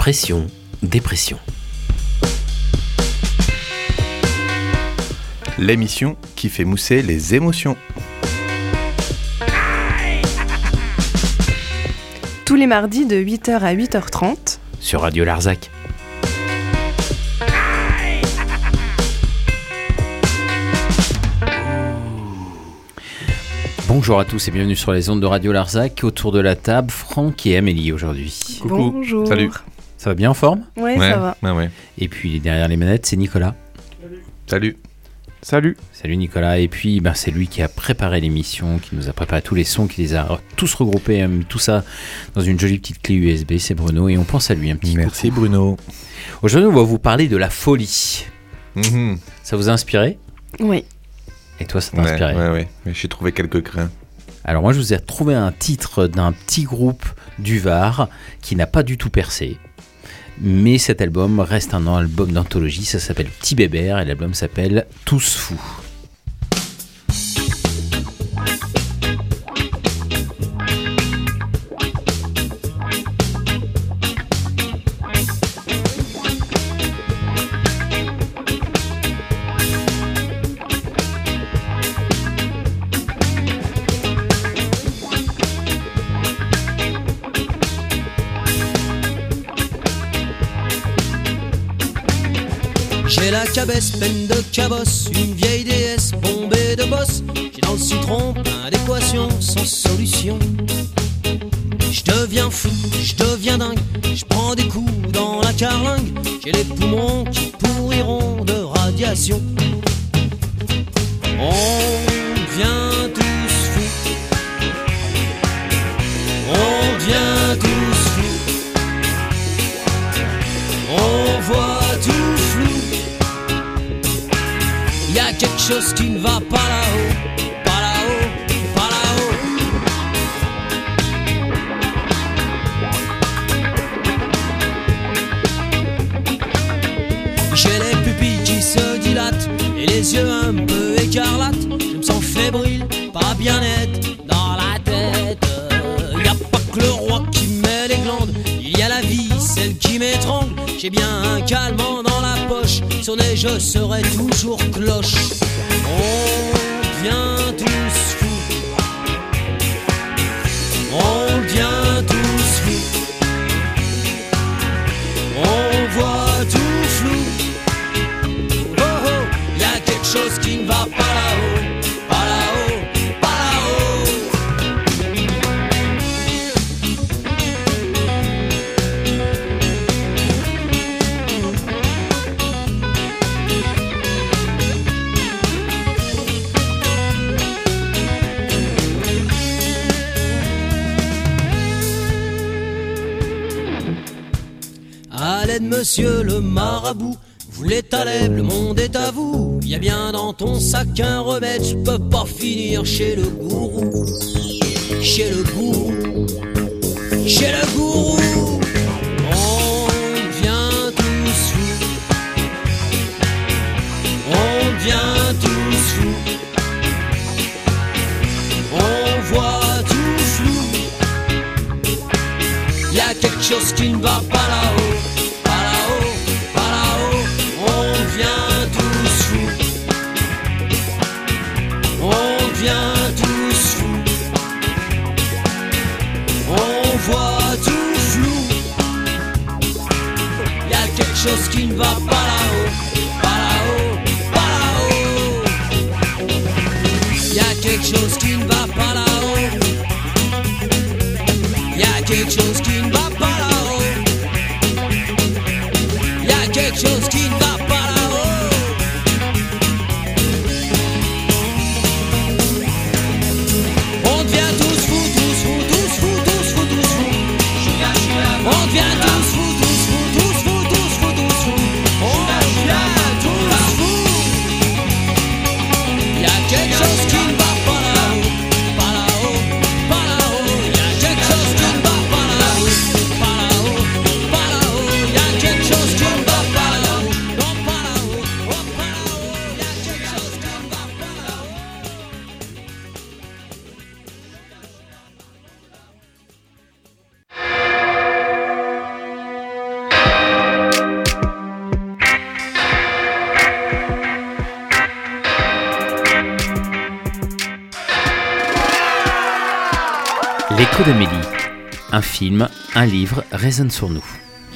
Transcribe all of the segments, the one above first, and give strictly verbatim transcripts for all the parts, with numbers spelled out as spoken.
Pression, dépression. L'émission qui fait mousser les émotions. Tous les mardis de huit heures à huit heures trente sur Radio Larzac. Bonjour à tous et bienvenue sur les ondes de Radio Larzac. Autour de la table, Franck et Amélie aujourd'hui. Coucou. Bonjour. Salut. Ça va bien en forme ? Ouais, ouais, ça va. Ouais, ouais. Et puis derrière les manettes, c'est Nicolas. Salut. Salut. Salut Nicolas. Et puis ben, c'est lui qui a préparé l'émission, qui nous a préparé tous les sons, qui les a tous regroupés, a mis tout ça dans une jolie petite clé U S B. C'est Bruno et on pense à lui un petit peu. Merci coucou. Bruno. Aujourd'hui, on va vous parler de la folie. Mmh. Ça vous a inspiré ? Oui. Et toi, ça t'a inspiré ? Ouais, ouais, ouais. Mais j'ai trouvé quelques grains. Alors moi, je vous ai trouvé un titre d'un petit groupe du Var qui n'a pas du tout percé. Mais cet album reste un album d'anthologie, ça s'appelle Petit Bébert et l'album s'appelle Tous Fous. J'ai la cabesse pleine de cabosses, une vieille déesse bombée de bosses. J'ai dans le citron plein d'équations sans solution. Je deviens fou, je deviens dingue, je prends des coups dans la carlingue. J'ai les poumons qui pourriront de radiation. On devient tous fous. On devient tous fous. On voit tout flou. Y'a quelque chose qui ne va pas là-haut, pas là-haut, pas là-haut. J'ai les pupilles qui se dilatent et les yeux un peu écarlates. Je me sens fébrile, pas bien net dans la tête. Y'a pas que le roi qui met les glandes, il y a la vie, celle qui m'étrangle. J'ai bien un calmant dans la poche, sur des je serai toujours cloche. On devient tous fous. On devient tous fous. On voit tout flou. Oh oh, y'a quelque chose qui ne va pas là-haut, pas là-haut, pas là-haut. À l'aide, monsieur le marabout, vous les talèbes, le monde est à vous. Y'a bien dans ton sac un remède, je peux pas finir chez le gourou. Chez le gourou, chez le gourou. On devient tous fous. On devient tous fous. On voit tout flou. Y'a quelque chose qui ne va pas là-haut. Chose qui ne va pas là-haut, pas là-haut, pas là-haut. Y'a quelque chose qui ne va pas là-haut. Y'a quelque chose qui ne va pas là-haut. Y'a quelque chose qui ne va pas là-haut. On devient tous fous, tous fous, tous fous, tous fous, tous fous. On devient tous fous, tous fous, tous fous. Quelque chose qui ne va pas là-haut, pas là-haut, pas là-haut. Y'a quelque chose qui ne va pas là-haut, pas là-haut, pas là-haut. Y'a quelque chose qui ne va pas là-haut, non pas là-haut, oh pas là-haut. Y'a quelque chose qui ne va pas là-haut. L'écho d'Amélie. Un film, un livre résonnent sur nous.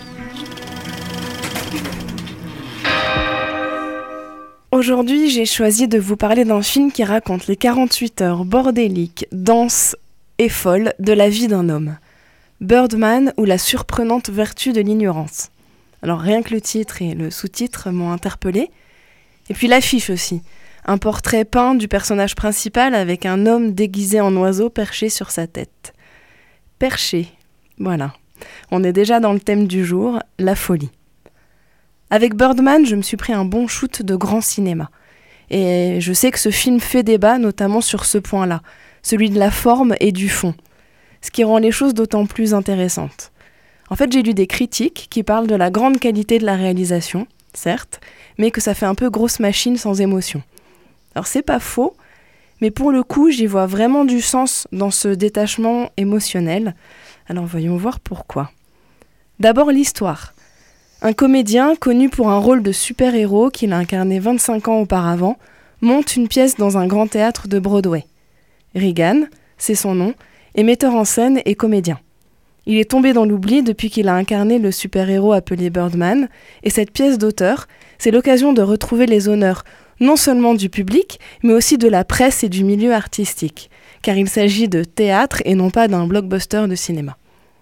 Aujourd'hui, j'ai choisi de vous parler d'un film qui raconte les quarante-huit heures bordéliques, denses et folles de la vie d'un homme. Birdman ou la surprenante vertu de l'ignorance. Alors rien que le titre et le sous-titre m'ont interpellée. Et puis l'affiche aussi. Un portrait peint du personnage principal avec un homme déguisé en oiseau perché sur sa tête. Perché, voilà. On est déjà dans le thème du jour, la folie. Avec Birdman, je me suis pris un bon shoot de grand cinéma. Et je sais que ce film fait débat, notamment sur ce point-là, celui de la forme et du fond, ce qui rend les choses d'autant plus intéressantes. En fait, j'ai lu des critiques qui parlent de la grande qualité de la réalisation, certes, mais que ça fait un peu grosse machine sans émotion. Alors c'est pas faux, mais pour le coup, j'y vois vraiment du sens dans ce détachement émotionnel. Alors voyons voir pourquoi. D'abord l'histoire. Un comédien, connu pour un rôle de super-héros qu'il a incarné vingt-cinq ans auparavant, monte une pièce dans un grand théâtre de Broadway. Regan, c'est son nom, est metteur en scène et comédien. Il est tombé dans l'oubli depuis qu'il a incarné le super-héros appelé Birdman, et cette pièce d'auteur, c'est l'occasion de retrouver les honneurs non seulement du public, mais aussi de la presse et du milieu artistique, car il s'agit de théâtre et non pas d'un blockbuster de cinéma.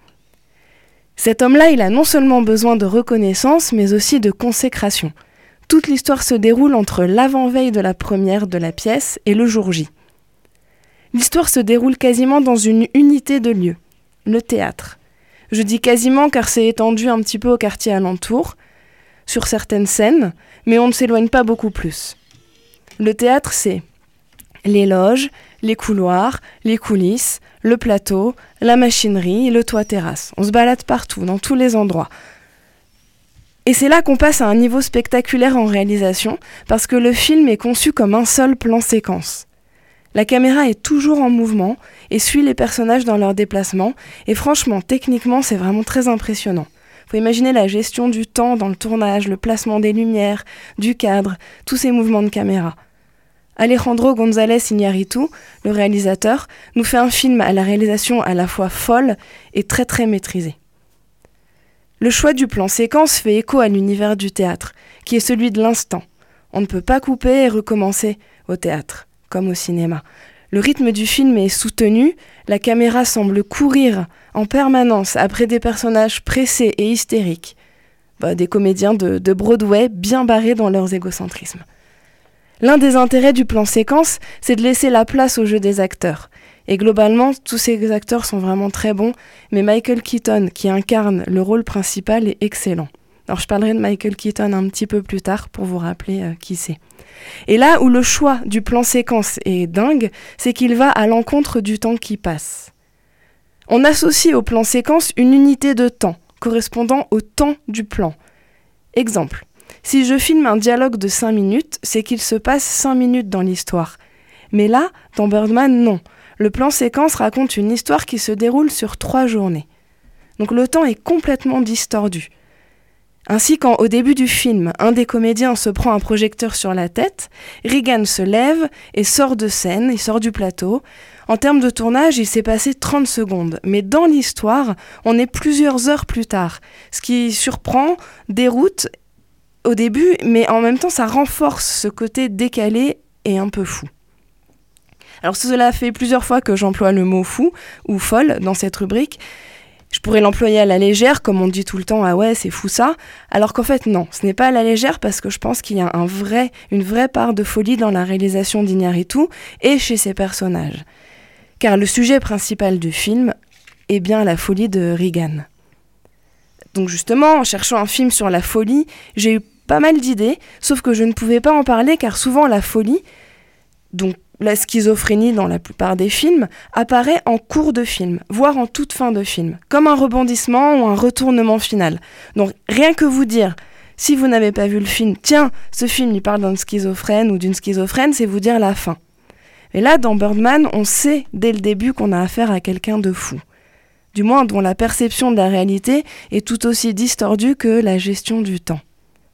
Cet homme-là, il a non seulement besoin de reconnaissance, mais aussi de consécration. Toute l'histoire se déroule entre l'avant-veille de la première de la pièce et le jour J. L'histoire se déroule quasiment dans une unité de lieu, le théâtre. Je dis quasiment car c'est étendu un petit peu au quartier alentour, sur certaines scènes, mais on ne s'éloigne pas beaucoup plus. Le théâtre, c'est les loges, les couloirs, les coulisses, le plateau, la machinerie et le toit terrasse. On se balade partout, dans tous les endroits. Et c'est là qu'on passe à un niveau spectaculaire en réalisation, parce que le film est conçu comme un seul plan séquence. La caméra est toujours en mouvement et suit les personnages dans leurs déplacements, et franchement, techniquement, c'est vraiment très impressionnant. Faut imaginer la gestion du temps dans le tournage, le placement des lumières, du cadre, tous ces mouvements de caméra. Alejandro González Iñárritu, le réalisateur, nous fait un film à la réalisation à la fois folle et très très maîtrisée. Le choix du plan séquence fait écho à l'univers du théâtre, qui est celui de l'instant. On ne peut pas couper et recommencer au théâtre, comme au cinéma. Le rythme du film est soutenu, la caméra semble courir en permanence après des personnages pressés et hystériques. Bah, des comédiens de, de Broadway bien barrés dans leurs égocentrismes. L'un des intérêts du plan séquence, c'est de laisser la place au jeu des acteurs. Et globalement, tous ces acteurs sont vraiment très bons, mais Michael Keaton, qui incarne le rôle principal, est excellent. Alors je parlerai de Michael Keaton un petit peu plus tard pour vous rappeler euh, qui c'est. Et là où le choix du plan séquence est dingue, c'est qu'il va à l'encontre du temps qui passe. On associe au plan séquence une unité de temps, correspondant au temps du plan. Exemple. Si je filme un dialogue de cinq minutes, c'est qu'il se passe cinq minutes dans l'histoire. Mais là, dans Birdman, non. Le plan séquence raconte une histoire qui se déroule sur trois journées. Donc le temps est complètement distordu. Ainsi, quand au début du film, un des comédiens se prend un projecteur sur la tête, Regan se lève et sort de scène, il sort du plateau. En termes de tournage, il s'est passé trente secondes. Mais dans l'histoire, on est plusieurs heures plus tard. Ce qui surprend, déroute au début, mais en même temps, ça renforce ce côté décalé et un peu fou. Alors cela fait plusieurs fois que j'emploie le mot fou ou folle dans cette rubrique. Je pourrais l'employer à la légère, comme on dit tout le temps, ah ouais, c'est fou ça. Alors qu'en fait, non, ce n'est pas à la légère parce que je pense qu'il y a un vrai, une vraie part de folie dans la réalisation d'Iñárritu et chez ses personnages. Car le sujet principal du film est bien la folie de Regan. Donc justement, en cherchant un film sur la folie, j'ai eu pas mal d'idées, sauf que je ne pouvais pas en parler car souvent la folie, donc la schizophrénie dans la plupart des films, apparaît en cours de film, voire en toute fin de film, comme un rebondissement ou un retournement final. Donc rien que vous dire, si vous n'avez pas vu le film, tiens, ce film il parle d'un schizophrène ou d'une schizophrène, c'est vous dire la fin. Et là, dans Birdman, on sait dès le début qu'on a affaire à quelqu'un de fou. Du moins dont la perception de la réalité est tout aussi distordue que la gestion du temps.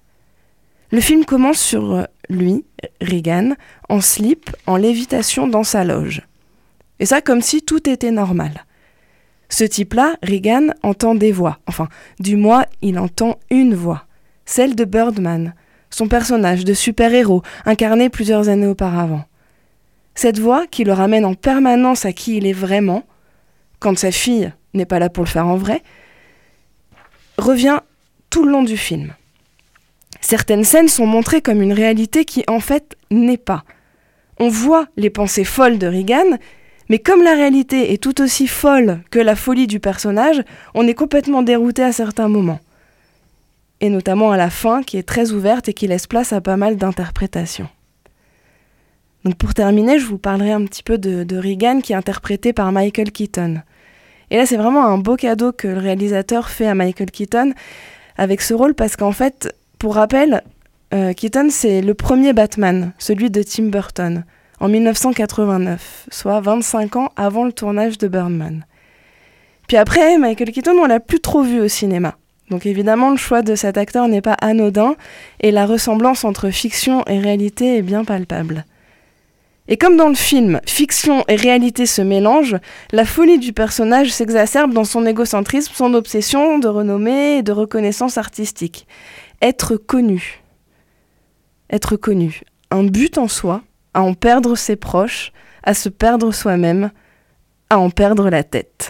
Le film commence sur lui, Regan, en slip, en lévitation dans sa loge. Et ça comme si tout était normal. Ce type-là, Regan, entend des voix. Enfin, du moins, il entend une voix. Celle de Birdman, son personnage de super-héros, incarné plusieurs années auparavant. Cette voix, qui le ramène en permanence à qui il est vraiment, quand sa fille n'est pas là pour le faire en vrai, revient tout le long du film. Certaines scènes sont montrées comme une réalité qui, en fait, n'est pas. On voit les pensées folles de Regan, mais comme la réalité est tout aussi folle que la folie du personnage, on est complètement dérouté à certains moments. Et notamment à la fin, qui est très ouverte et qui laisse place à pas mal d'interprétations. Donc pour terminer, je vous parlerai un petit peu de, de Regan, qui est interprété par Michael Keaton. Et là, c'est vraiment un beau cadeau que le réalisateur fait à Michael Keaton avec ce rôle, parce qu'en fait, pour rappel, euh, Keaton, c'est le premier Batman, celui de Tim Burton, en dix-neuf cent quatre-vingt-neuf, soit vingt-cinq ans avant le tournage de Birdman. Puis après, Michael Keaton, on l'a plus trop vu au cinéma. Donc évidemment, le choix de cet acteur n'est pas anodin, et la ressemblance entre fiction et réalité est bien palpable. Et comme dans le film, fiction et réalité se mélangent, la folie du personnage s'exacerbe dans son égocentrisme, son obsession de renommée et de reconnaissance artistique. Être connu. Être connu. Un but en soi, à en perdre ses proches, à se perdre soi-même, à en perdre la tête.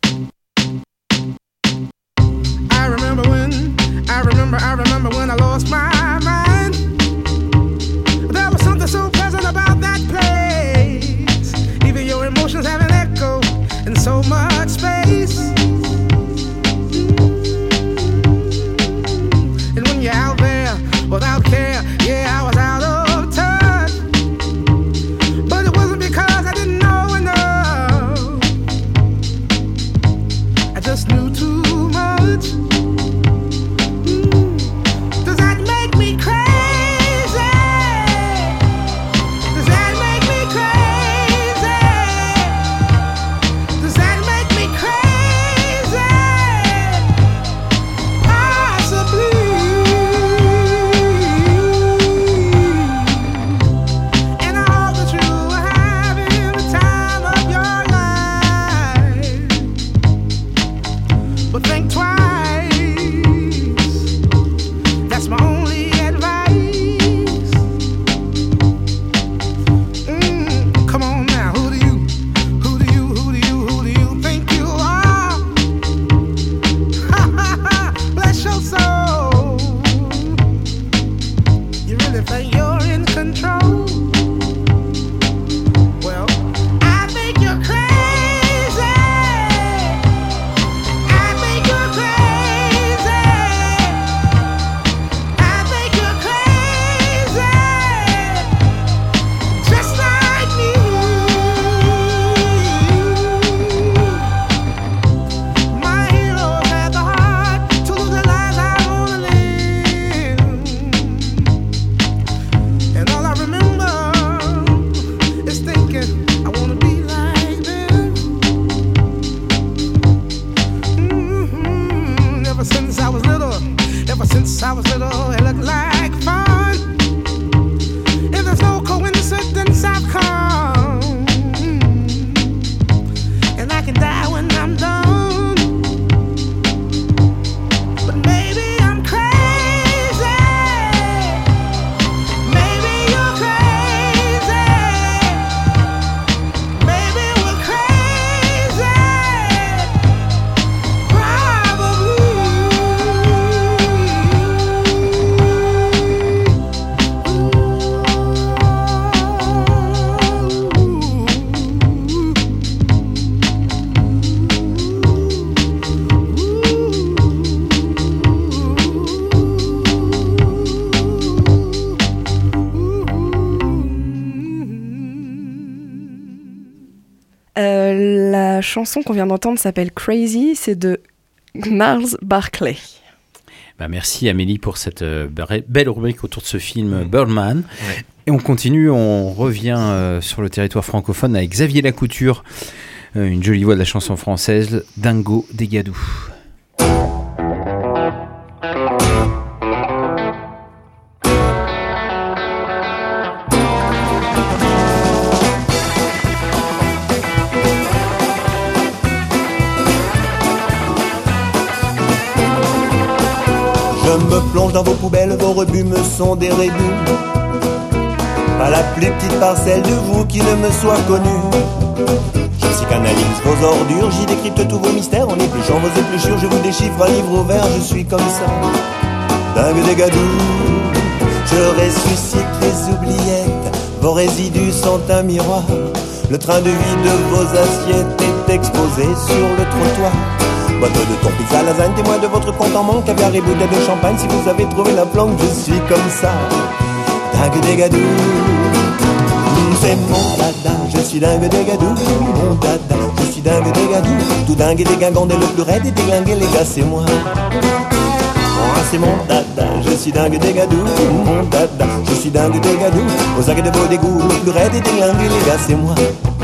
I remember when, I remember, I remember when I lost my mind. There was something so pleasant about that place. Even your emotions have an echo in so much space. And when you're out there without care, yeah, I was out of touch. But it wasn't because I didn't know enough. I just knew too much. Mm. Does that make me crazy? Does that make me crazy? Does that make me crazy? Possibly. And I hope that you are having the time of your life. But think twice. That's my only advice. Mm, come on now, who do you, who do you, who do you, who do you think you are? Ha ha ha, bless your soul. You really think you're in control? Well, I think you're crazy. I think you're crazy. I think you're crazy. Just like me. My heroes had the heart to live the lives I wanna live. And all I remember is thinking I wanna be like them. Mhm. Ever since I was little, ever since I was little, it looked like fun. If there's no coincidence, I've come, and I can die when I'm done. But maybe I'm crazy. Maybe you're crazy. Maybe we're crazy. Euh, la chanson qu'on vient d'entendre s'appelle Crazy, c'est de Gnarls Barkley. Bah, merci Amélie pour cette euh, belle rubrique autour de ce film Birdman. Ouais. Et on continue, on revient euh, sur le territoire francophone avec Xavier Lacouture, euh, une jolie voix de la chanson française, Dingo des Gadou. me plonge dans vos poubelles, vos rebuts me sont des rébus. Pas la plus petite parcelle de vous qui ne me soit connue. Je psychanalyse vos ordures, j'y décrypte tous vos mystères. En épluchant vos épluchures, je vous déchiffre un livre ouvert. Je suis comme ça, dingue des gadous. Je ressuscite les oubliettes, vos résidus sont un miroir. Le train de vie de vos assiettes est exposé sur le trottoir. Boîte de thon, pizza, lasagne, témoin de votre compte en banque, caviar et bouteille de champagne. Si vous avez trouvé la planque, je suis comme ça, dingue des gadous. C'est mon dada, je suis dingue des gadous. Mon dada, je suis dingue des gadous. Tout dingue et dégingandé, le plus raide et déglingué, les gars, c'est moi. Moi, c'est mon dada, je suis dingue des gadous. Mon dada, je suis dingue des gadous. Aux aguets de vos dégoûts, le plus raide et déglingué, les gars, c'est moi.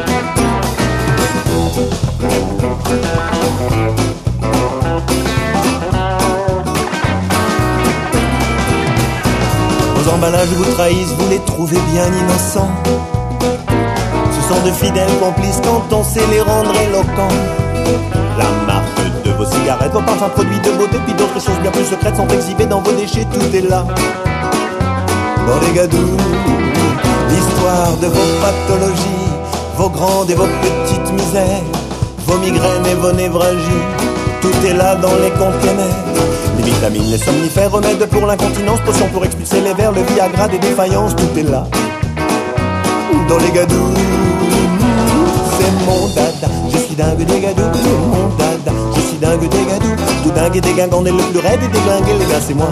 Vos emballages vous trahissent, vous les trouvez bien innocents. Ce sont de fidèles complices quand on sait les rendre éloquents. La marque de vos cigarettes, vos parfums produits de beauté, puis d'autres choses bien plus secrètes sont exhibées dans vos déchets, tout est là. Dans les gadous, l'histoire de vos pathologies, vos grandes et vos petites misères, vos migraines et vos névralgies, tout est là dans les containers. Les vitamines, les somnifères, remèdes pour l'incontinence, potions pour expulser les vers, le Viagra des défaillances, tout est là dans les gadous. C'est mon dada, je suis dingue des gadous. Mon dada, je suis dingue des gadous. Tout dingue et dégingandé, le plus raide et déglingué, les gars, c'est moi.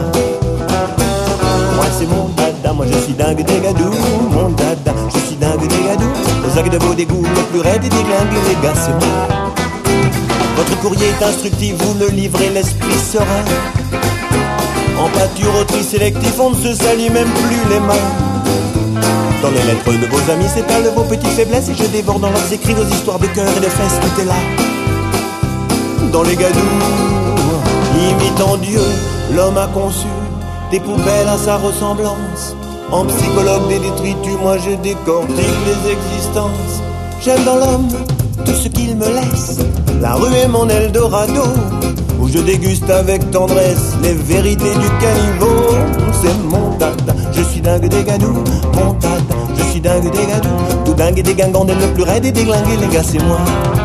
Moi c'est mon dada, moi je suis dingue des gadous. Mon dada, je suis dingue des gadous. Aux aguets de vos dégoûts, le plus raide et déglingué, les gars, c'est moi. Votre courrier est instructif, vous le livrez l'esprit serein. En pâture au tri sélectif, on ne se salue même plus les mains. Dans les lettres de vos amis s'étalent vos petites faiblesses, et je dévore dans leurs écrits vos histoires de cœur et de fesses, tout est là dans les gadous. Imitant Dieu, l'homme a conçu des poubelles à sa ressemblance. En psychologue des détritus, moi je décortique les existences. J'aime dans l'homme tout ce qu'il me laisse. La rue est mon Eldorado, où je déguste avec tendresse les vérités du caniveau. C'est mon dada, je suis dingue des gadous. Mon dada, je suis dingue des gadous. Tout dingue et dégingandé, le plus raide et déglingué, les gars, c'est moi.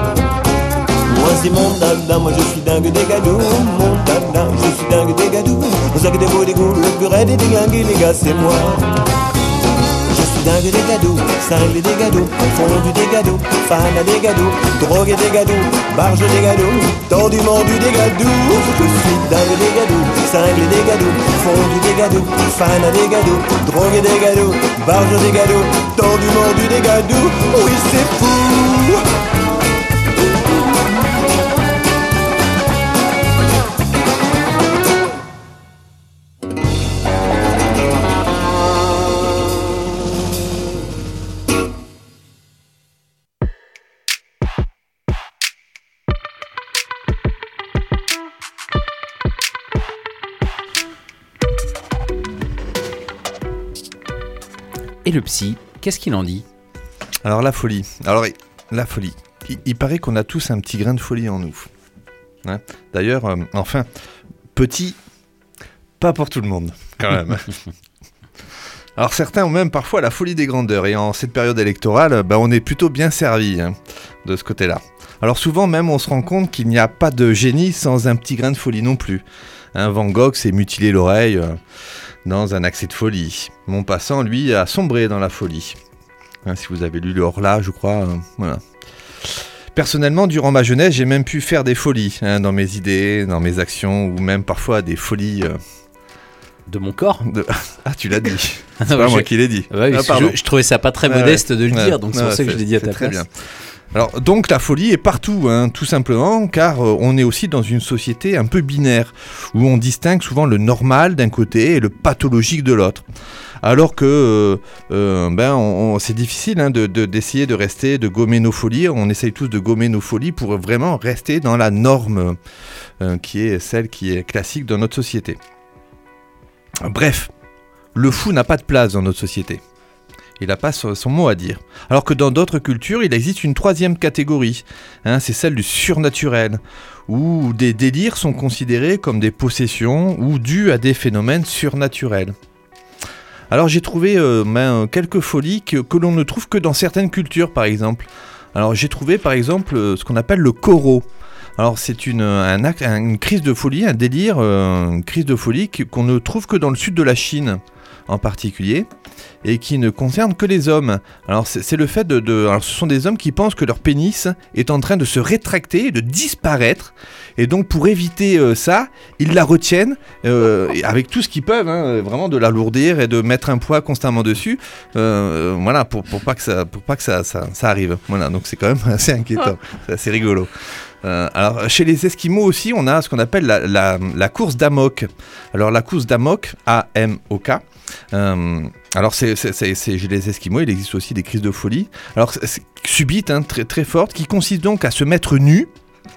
Moi c'est mon dada, moi je suis dingue des gadous. Mon dada, je suis dingue des gadous. Aux aguets de vos dégoûts, le plus raide et déglingué, les gars, c'est moi. Dingue des gadous, cinglé des gadous, fondu des gadous, fan des gadous, drogué des gadous, barge des gadous, tordu mordu des gadous. Je suis dingue des gadous, cinglé des gadous, fondu des gadous, fan des gadous, drogué des gadous, barge des gadous, tordu mordu des gadous. Oui c'est fou. Et le psy, qu'est-ce qu'il en dit ? Alors la folie, alors la folie, il, il paraît qu'on a tous un petit grain de folie en nous. Hein ? D'ailleurs, euh, enfin, petit, pas pour tout le monde, quand même. Alors certains ont même parfois la folie des grandeurs, et en cette période électorale, bah, on est plutôt bien servi hein, de ce côté-là. Alors souvent même, on se rend compte qu'il n'y a pas de génie sans un petit grain de folie non plus. Hein, Van Gogh s'est mutilé l'oreille euh, dans un accès de folie. Maupassant, lui, a sombré dans la folie. Hein, si vous avez lu le Horla, je crois, euh, voilà. Personnellement, durant ma jeunesse, j'ai même pu faire des folies hein, dans mes idées, dans mes actions, ou même parfois des folies... Euh, de mon corps de... Ah, tu l'as dit. Ah, c'est non, pas je... moi qui l'ai dit. Ouais, ah, je, je trouvais ça pas très modeste ouais, de le ouais, dire, donc c'est ouais, pour ça que je l'ai dit à ta très place. Bien. Alors, donc la folie est partout, hein, tout simplement, car euh, on est aussi dans une société un peu binaire, où on distingue souvent le normal d'un côté et le pathologique de l'autre. Alors que euh, euh, ben, on, on, c'est difficile hein, de, de, d'essayer de rester, de gommer nos folies. On essaye tous de gommer nos folies pour vraiment rester dans la norme euh, qui est celle qui est classique dans notre société. Bref, le fou n'a pas de place dans notre société. Il n'a pas son, son mot à dire. Alors que dans d'autres cultures, il existe une troisième catégorie, hein, c'est celle du surnaturel, où des délires sont considérés comme des possessions ou dus à des phénomènes surnaturels. Alors j'ai trouvé euh, ben, quelques folies que, que l'on ne trouve que dans certaines cultures, par exemple. Alors j'ai trouvé par exemple euh, ce qu'on appelle le koro. Alors c'est une, un acte, une crise de folie, un délire, euh, une crise de folie qu'on ne trouve que dans le sud de la Chine en particulier, et qui ne concerne que les hommes. Alors c'est, c'est le fait de, de... Alors ce sont des hommes qui pensent que leur pénis est en train de se rétracter, de disparaître, et donc pour éviter euh, ça, ils la retiennent euh, avec tout ce qu'ils peuvent, hein, vraiment de l'alourdir et de mettre un poids constamment dessus, euh, voilà, pour, pour pas que, ça, pour pas que ça, ça, ça arrive. Voilà, donc c'est quand même assez inquiétant, c'est assez rigolo. Euh, alors chez les Esquimaux aussi, on a ce qu'on appelle la, la, la course d'amok. Alors la course d'amok, A M O K, Euh, alors c'est, c'est, c'est, c'est chez les Esquimaux, il existe aussi des crises de folie. Alors c'est, c'est subite, hein, très, très forte, qui consiste donc à se mettre nu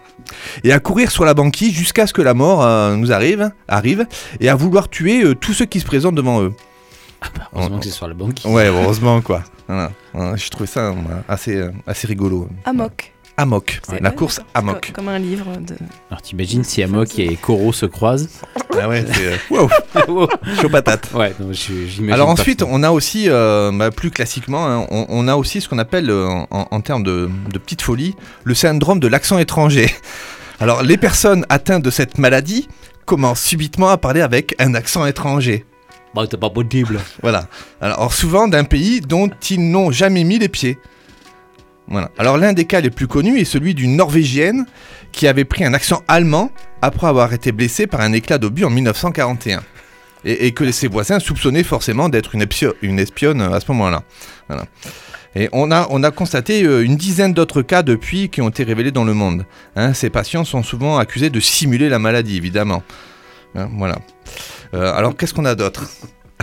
et à courir sur la banquise jusqu'à ce que la mort euh, nous arrive, arrive et à vouloir tuer euh, tous ceux qui se présentent devant eux. Ah bah, heureusement oh, que c'est sur la banquise. Ouais, heureusement quoi. Voilà. Voilà, je trouvais ça voilà, assez, euh, assez rigolo. Amok. Amok, ouais, la course Amok. Co- comme un livre de... Alors t'imagines si Amok et Koro se croisent. Ah ouais, c'est... Euh, wow, wow. Chaud patate. Ouais, non, j'imagine. Alors pas ensuite, trop. on a aussi, euh, bah, plus classiquement, hein, on, on a aussi ce qu'on appelle, euh, en, en termes de, de petite folie, le syndrome de l'accent étranger. Alors les personnes atteintes de cette maladie commencent subitement à parler avec un accent étranger. Bah c'est pas possible. Voilà. Alors souvent d'un pays dont ils n'ont jamais mis les pieds. Voilà. Alors l'un des cas les plus connus est celui d'une Norvégienne qui avait pris un accent allemand après avoir été blessée par un éclat d'obus en dix-neuf cent quarante et un. Et, et que ses voisins soupçonnaient forcément d'être une, epsio- une espionne à ce moment-là. Voilà. Et on a, on a constaté euh, une dizaine d'autres cas depuis qui ont été révélés dans le monde. Hein, ces patients sont souvent accusés de simuler la maladie, évidemment. Hein, voilà. Euh, alors qu'est-ce qu'on a d'autre ?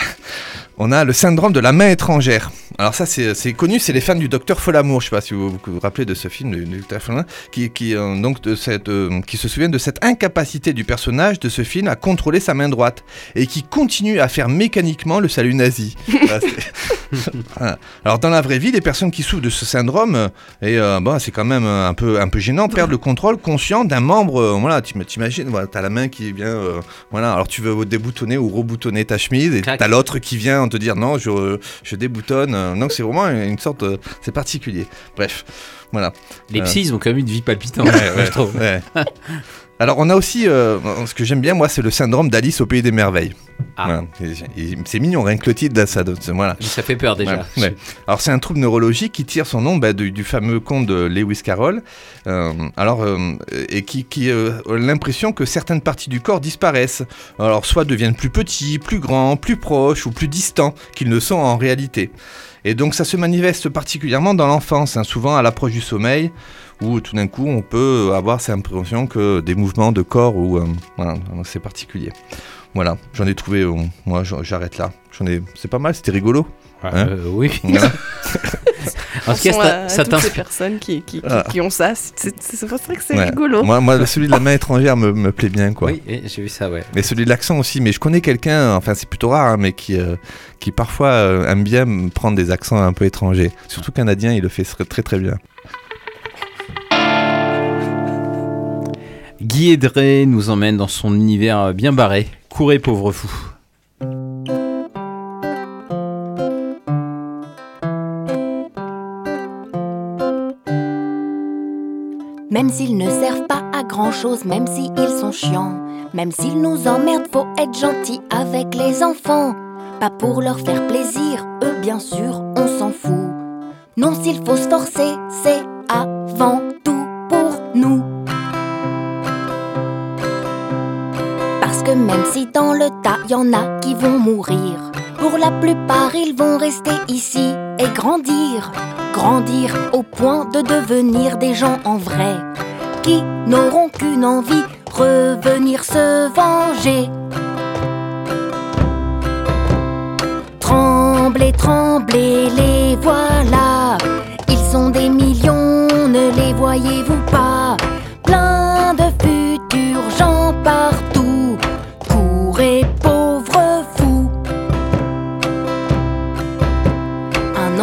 On a le syndrome de la main étrangère. Alors ça, c'est, c'est connu, c'est les fans du Docteur Folamour. Je ne sais pas si vous vous, vous rappelez de ce film, du, du Docteur Folamour, qui, qui, euh, donc de cette, euh, qui se souviennent de cette incapacité du personnage de ce film à contrôler sa main droite et qui continue à faire mécaniquement le salut nazi. Voilà, voilà. Alors dans la vraie vie, les personnes qui souffrent de ce syndrome, euh, et euh, bon, c'est quand même un peu, un peu gênant, perdent le contrôle conscient d'un membre. Euh, voilà, tu t'imagines, voilà, tu as la main qui vient, euh, voilà, alors tu veux déboutonner ou reboutonner ta chemise et tu as l'autre qui vient te dire non, je, je déboutonne. Donc c'est vraiment une sorte, de, c'est particulier. Bref, voilà. Les psys, euh... ils ont quand même une vie palpitante, ouais, ouais, je trouve. Ouais. Alors on a aussi, euh, ce que j'aime bien moi, c'est le syndrome d'Alice au Pays des Merveilles. Ah. Voilà. Et, et, c'est mignon, rien que le titre, ça, voilà. Ça fait peur déjà. Ouais, ouais. Alors c'est un trouble neurologique qui tire son nom bah, du, du fameux conte de Lewis Carroll, euh, alors, euh, et qui, qui euh, a l'impression que certaines parties du corps disparaissent. Alors soit deviennent plus petits, plus grands, plus proches ou plus distants qu'ils ne sont en réalité. Et donc ça se manifeste particulièrement dans l'enfance, hein, souvent à l'approche du sommeil, où tout d'un coup on peut avoir cette impression que des mouvements de corps, ou euh, voilà, c'est particulier. Voilà, j'en ai trouvé, euh, moi j'arrête là. J'en ai, c'est pas mal, c'était rigolo. Hein euh, oui. Voilà. En tout cas, ça, ça toutes ces personnes qui, qui, qui, ah. qui ont ça, c'est, c'est, c'est vrai que c'est ouais. rigolo. Moi, moi, celui de la main étrangère me, me plaît bien, quoi. Oui, j'ai vu ça, ouais. Mais celui de l'accent aussi. Mais je connais quelqu'un, enfin c'est plutôt rare, hein, mais qui, euh, qui parfois euh, aime bien prendre des accents un peu étrangers. Surtout canadien, il le fait très très bien. Guy Edré nous emmène dans son univers bien barré. Courez, pauvre fou. Même s'ils ne servent pas à grand chose, même s'ils sont chiants, même s'ils nous emmerdent, faut être gentil avec les enfants. Pas pour leur faire plaisir, eux bien sûr, on s'en fout. Non, s'il faut se forcer, c'est avant tout pour nous. Parce que même si dans le tas, y en a qui vont mourir, pour la plupart, ils vont rester ici et grandir. Grandir au point de devenir des gens en vrai, qui n'auront qu'une envie, revenir se venger. Tremblez, tremblez, les voilà. Ils sont des millions, ne les voyez-vous pas? Plein de futurs gens partout. Courez, pauvres fous. Un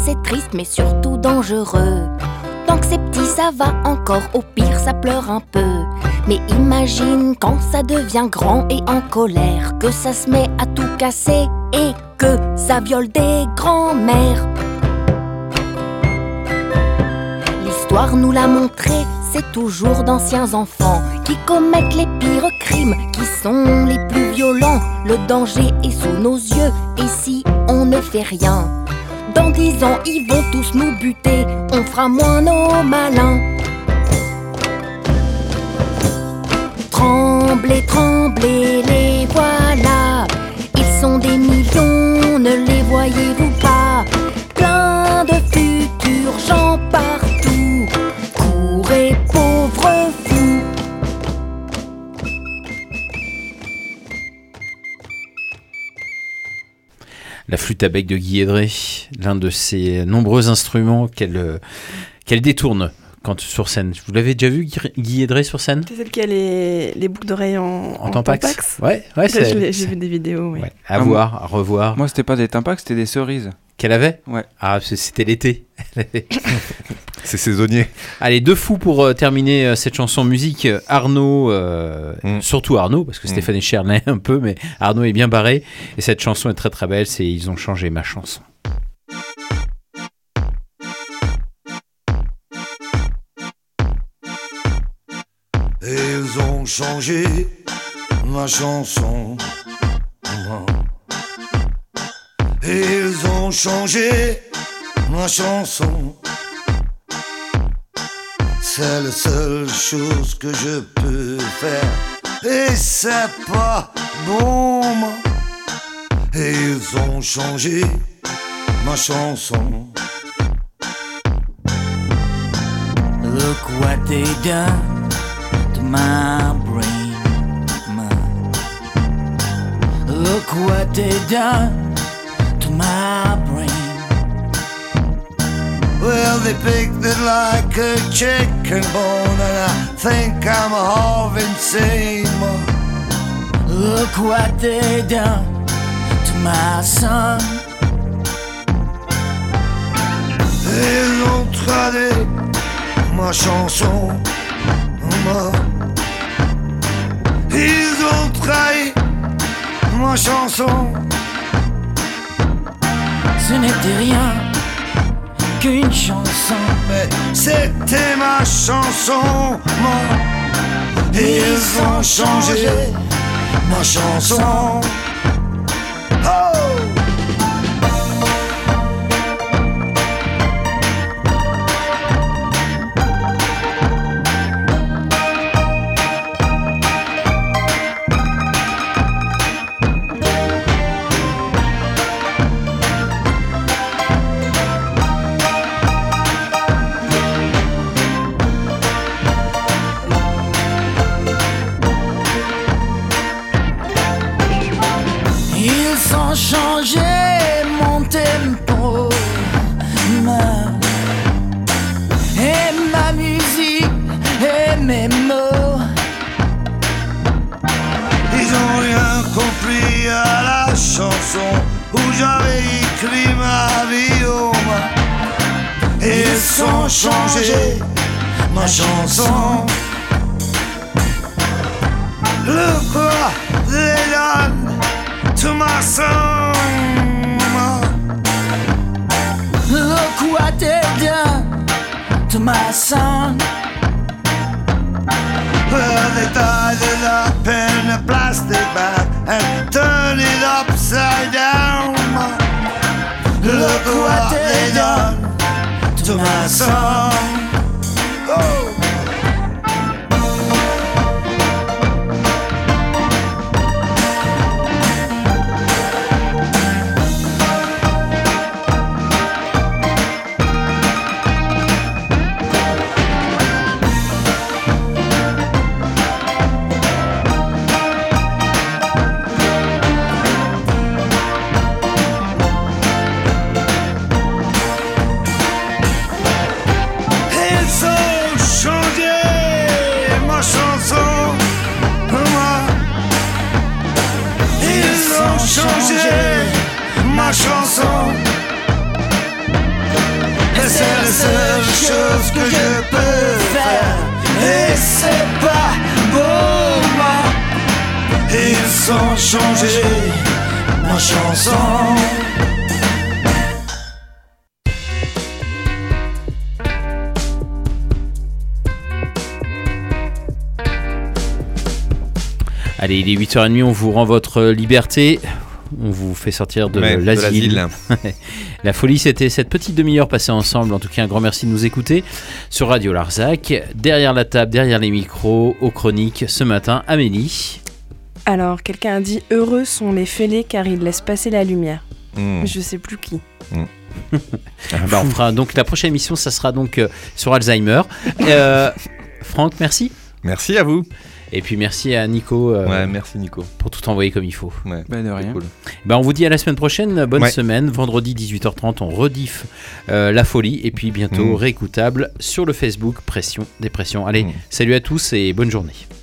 c'est triste mais surtout dangereux. Tant que c'est petit ça va encore, au pire ça pleure un peu. Mais imagine quand ça devient grand et en colère, que ça se met à tout casser et que ça viole des grands-mères. L'histoire nous l'a montré, c'est toujours d'anciens enfants qui commettent les pires crimes, qui sont les plus violents. Le danger est sous nos yeux et si on ne fait rien, dans dix ans ils vont tous nous buter, on fera moins nos malins. Tremblez, tremblez, les voilà, ils sont des millions, ne les voyez-vous pas? Plein de futurs gens partout, courez pauvres fous. La flûte à bec de Guy Edré, l'un de ses nombreux instruments qu'elle, euh, qu'elle détourne quand sur scène. Vous l'avez déjà vu, Guy Edré, sur scène? C'est celle qui a les, les boucles d'oreilles en, En en Tampax. Tampax. Ouais, ouais, c'est, J'ai, j'ai c'est- vu des vidéos, oui. ouais. À Ah, voir, à revoir. Moi, c'était pas des Tampax, c'était des cerises. Qu'elle avait? Ouais. Ah, c'est- c'était l'été. C'est saisonnier. Allez, deux fous pour euh, terminer euh, cette chanson musique. Arnaud, euh, Mm. surtout Arnaud, parce que Mm. Stéphane Echer l'est un peu, mais Arnaud est bien barré. Et cette chanson est très très belle, c'est Ils ont changé ma chanson. Ils ont changé ma chanson. Ils ont changé ma chanson. C'est la seule chose que je peux faire. Et c'est pas bon. Ils ont changé ma chanson. Look what they done to my brain, my. Look what they done to my brain. Well, they picked it like a chicken bone, and I think I'm half insane. Look what they done to my son. Ils ont tradé ma chanson. Ils ont trahi ma chanson. Ce n'était rien qu'une chanson. Mais c'était ma chanson. Moi. Ils ont changé ma chanson. Oh! Ils ont changé mon tempo, ma, et ma musique et mes mots. Ils ont rien compris à la chanson où j'avais écrit ma vie. Oh, ma. Ils ont changé ma chanson. Look what they done to my song. Look what they done to my son. Well, they tied it up in a plastic bag and turned it upside down. Look what they done to my song. Oh. Ils ont changé ma chanson. Moi. Ils ont changé ma chanson. la seule chose que je peux faire. Et c'est pas pour moi. Ils ont changé ma chanson. Allez, il est huit heures trente, on vous rend votre liberté. On vous fait sortir de Ouais, de l'asile. l'asile. La folie, c'était cette petite demi-heure passée ensemble. En tout cas, un grand merci de nous écouter sur Radio Larzac. Derrière la table, derrière les micros, aux chroniques, ce matin, Amélie. Alors, quelqu'un a dit « Heureux sont les fêlés car ils laissent passer la lumière Mmh. ». Je sais plus qui. Bah, on fera donc la prochaine émission, ça sera donc euh, sur Alzheimer. Euh, Franck, merci. Merci à vous. Et puis merci à Nico euh, Ouais, merci Nico. pour tout envoyer comme il faut. Ouais, Bah, de rien. cool. Bah, on vous dit à la semaine prochaine. Bonne Ouais. semaine. Vendredi dix-huit heures trente, on rediff euh, La Folie. Et puis bientôt Mmh. réécoutable sur le Facebook Pression Dépression. Allez, Mmh. salut à tous et bonne journée.